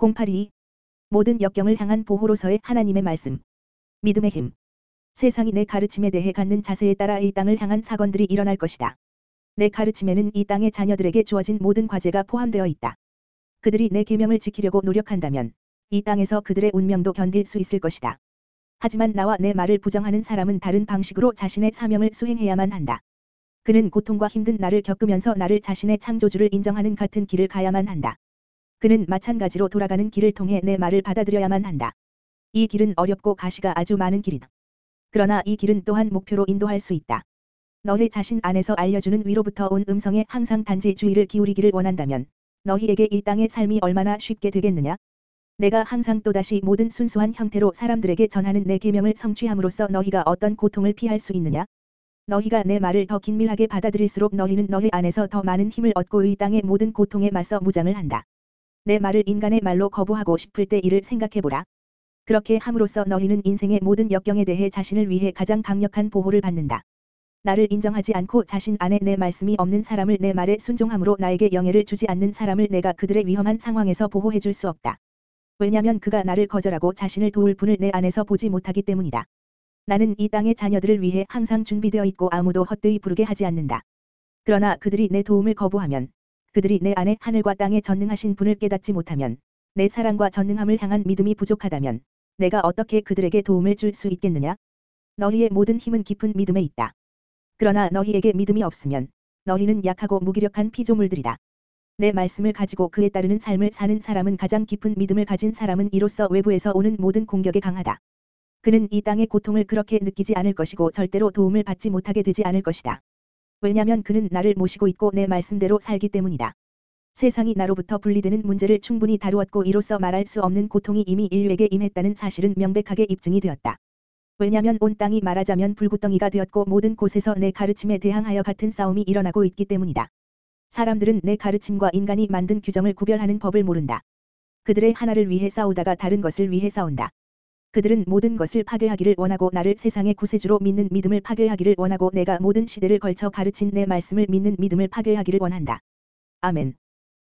082. 모든 역경을 향한 보호로서의 하나님의 말씀. 믿음의 힘. 세상이 내 가르침에 대해 갖는 자세에 따라 이 땅을 향한 사건들이 일어날 것이다. 내 가르침에는 이 땅의 자녀들에게 주어진 모든 과제가 포함되어 있다. 그들이 내 계명을 지키려고 노력한다면 이 땅에서 그들의 운명도 견딜 수 있을 것이다. 하지만 나와 내 말을 부정하는 사람은 다른 방식으로 자신의 사명을 수행해야만 한다. 그는 고통과 힘든 나를 겪으면서 나를 자신의 창조주를 인정하는 같은 길을 가야만 한다. 그는 마찬가지로 돌아가는 길을 통해 내 말을 받아들여야만 한다. 이 길은 어렵고 가시가 아주 많은 길이다. 그러나 이 길은 또한 목표로 인도할 수 있다. 너희 자신 안에서 알려주는 위로부터 온 음성에 항상 단지 주의를 기울이기를 원한다면 너희에게 이 땅의 삶이 얼마나 쉽게 되겠느냐? 내가 항상 또다시 모든 순수한 형태로 사람들에게 전하는 내 계명을 성취함으로써 너희가 어떤 고통을 피할 수 있느냐? 너희가 내 말을 더 긴밀하게 받아들일수록 너희는 너희 안에서 더 많은 힘을 얻고 이 땅의 모든 고통에 맞서 무장을 한다. 내 말을 인간의 말로 거부하고 싶을 때 이를 생각해보라. 그렇게 함으로써 너희는 인생의 모든 역경에 대해 자신을 위해 가장 강력한 보호를 받는다. 나를 인정하지 않고 자신 안에 내 말씀이 없는 사람을 내 말에 순종함으로 나에게 영예를 주지 않는 사람을 내가 그들의 위험한 상황에서 보호해 줄 수 없다. 왜냐하면 그가 나를 거절하고 자신을 도울 분을 내 안에서 보지 못하기 때문이다. 나는 이 땅의 자녀들을 위해 항상 준비되어 있고 아무도 헛되이 부르게 하지 않는다. 그러나 그들이 내 도움을 거부하면, 그들이 내 안에 하늘과 땅에 전능하신 분을 깨닫지 못하면, 내 사랑과 전능함을 향한 믿음이 부족하다면, 내가 어떻게 그들에게 도움을 줄 수 있겠느냐? 너희의 모든 힘은 깊은 믿음에 있다. 그러나 너희에게 믿음이 없으면, 너희는 약하고 무기력한 피조물들이다. 내 말씀을 가지고 그에 따르는 삶을 사는 사람은 가장 깊은 믿음을 가진 사람은 이로써 외부에서 오는 모든 공격에 강하다. 그는 이 땅의 고통을 그렇게 느끼지 않을 것이고 절대로 도움을 받지 못하게 되지 않을 것이다. 왜냐하면 그는 나를 모시고 있고 내 말씀대로 살기 때문이다. 세상이 나로부터 분리되는 문제를 충분히 다루었고 이로써 말할 수 없는 고통이 이미 인류에게 임했다는 사실은 명백하게 입증이 되었다. 왜냐하면 온 땅이 말하자면 불구덩이가 되었고 모든 곳에서 내 가르침에 대항하여 같은 싸움이 일어나고 있기 때문이다. 사람들은 내 가르침과 인간이 만든 규정을 구별하는 법을 모른다. 그들의 하나를 위해 싸우다가 다른 것을 위해 싸운다. 그들은 모든 것을 파괴하기를 원하고 나를 세상의 구세주로 믿는 믿음을 파괴하기를 원하고 내가 모든 시대를 걸쳐 가르친 내 말씀을 믿는 믿음을 파괴하기를 원한다. 아멘.